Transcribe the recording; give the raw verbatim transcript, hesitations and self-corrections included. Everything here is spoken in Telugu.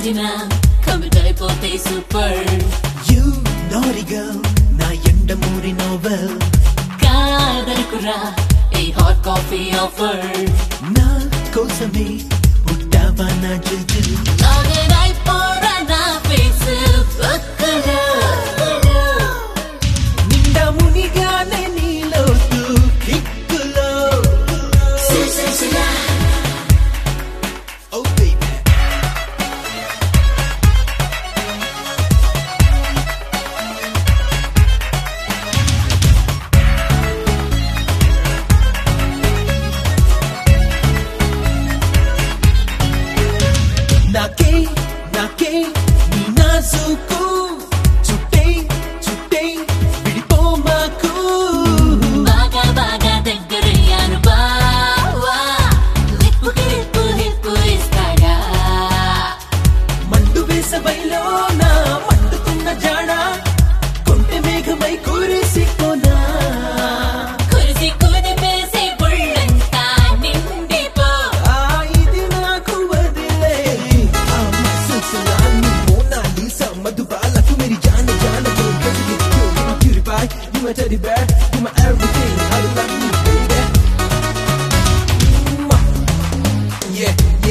Bandina, come and pote super. You naughty girl, na yenda muri novel. Kadar kura, a hot coffee offer. Na kosame, uttava na jil jil. Long and I pour na Facebook. Ninda munigane neelo tu kikkulo. Silsila. Oh baby. Nake, nake, ni nazuku. Chutte, chutte, vidipo maku. Baga baga దగ్గరయ్యాను బావా. లిప్పుకి లిప్పు లిప్పు ఇస్తాగా. మండు వేసవైలోన మండుతున్న జాడ. కొంటె మేఘమై కురిసిపోనా. కురిసి కుదిపేసి ఒళ్ళంతా నిండిపో. ఆ ఇది నాకు వదిలే. ఆ మసల్సలా నీ మోనాలిసా మధుబాలకు మేరీ జాన్ జాన్ తో గజి తో cutie pie. You my teddy bear, you my everything. I love you baby. Yeah.